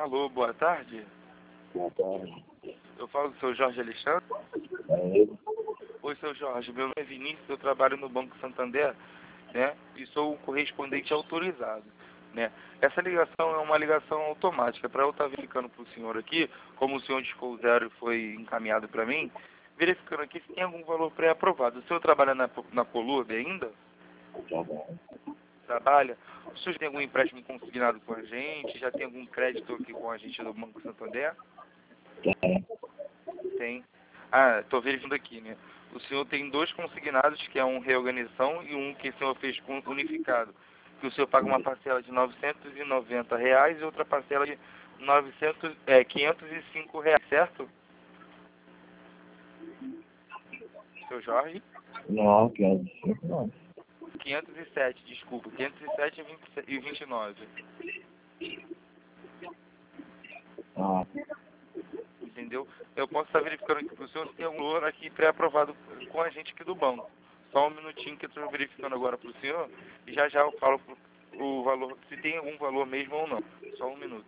Alô, boa tarde. Boa tarde. Eu falo do seu Jorge Alexandre. É ele? Oi, seu Jorge. Meu nome é Vinícius, eu trabalho no Banco Santander, né? E sou o correspondente autorizado, né? Essa ligação é uma ligação automática. Para eu estar verificando para o senhor aqui, como o senhor discou o zero e foi encaminhado para mim, verificando aqui se tem algum valor pré-aprovado. O senhor trabalha na Colurb ainda? Trabalho. Trabalha? O senhor tem algum empréstimo consignado com a gente? Já tem algum crédito aqui com a gente do Banco Santander? Tem. Tem. Ah, estou verificando aqui, né? O senhor tem dois consignados, que é um reorganização e um que o senhor fez com unificado. Que o senhor paga uma parcela de R$ 990 e outra parcela de 505 reais, certo? Seu Jorge? Não, 505 não. 507, desculpa. 507 e 29. Ah, Entendeu? Eu posso estar verificando aqui para o senhor se tem um valor aqui pré-aprovado com a gente aqui do banco. Só um minutinho que eu estou verificando agora para o senhor e já já eu falo o valor, se tem algum valor mesmo ou não. Só um minuto.